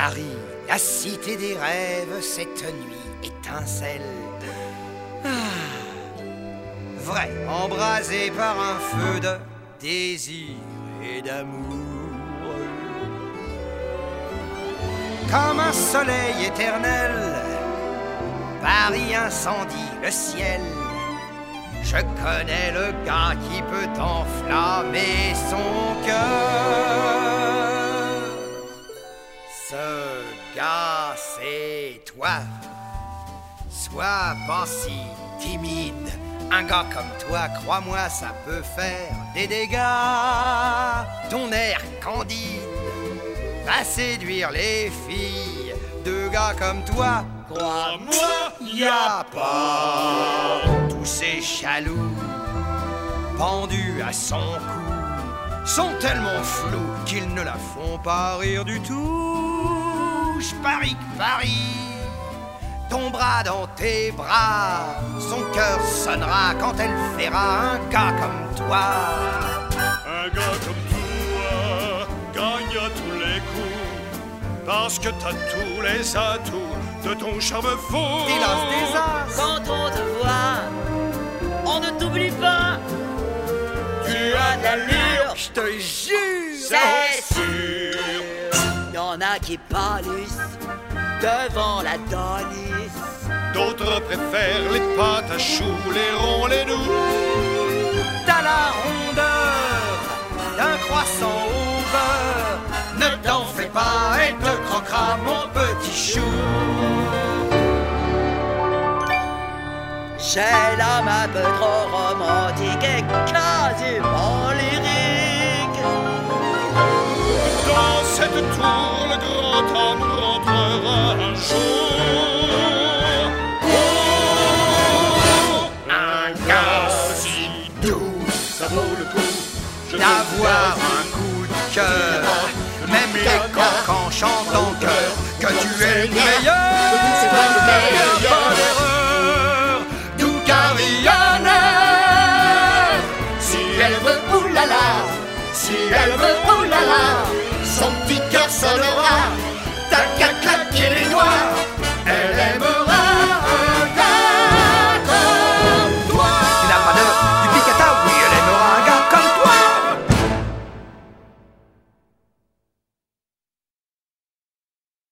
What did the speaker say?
Paris, la cité des rêves, cette nuit étincelle. Vrai, embrasé par un feu de désir et d'amour. Comme un soleil éternel, Paris incendie le ciel. Je connais le gars qui peut enflammer son cœur. Ce gars, c'est toi. Sois pas si timide. Un gars comme toi, crois-moi, ça peut faire des dégâts. Ton air candide va séduire les filles. Deux gars comme toi, crois-moi, y a pas. Tous ces jaloux pendus à son cou sont tellement flous qu'ils ne la font pas rire du tout. Je parie que Paris tombera dans tes bras, son cœur sonnera quand elle verra un gars comme toi. Un gars comme toi gagne à tous les coups, parce que t'as tous les atouts de ton charme fou. Des as. Quand on te voit, on ne t'oublie pas. Tu as de l'allure, Je te jure, c'est sûr. Y'en a qui pâlissent devant la Donis. D'autres préfèrent les pâtes à choux, les ronds, les doux. t'as la rondeur d'un croissant au beurre. Ne t'en fais pas, elle te croquera, mon petit chou. J'ai l'âme un peu trop romantique et quasiment lyrique. Dans cette tour, le grand homme rentrera un jour. Oh, un gars si doux, ça vaut le coup D'avoir un coup de cœur, même les coqs en chantent en chœur que tu es le meilleur. C'est toi le meilleur. Pas d'erreur, d'où Cariana. Si elle veut, oulala. Si elle veut, oulala. Son petit cœur sonnera.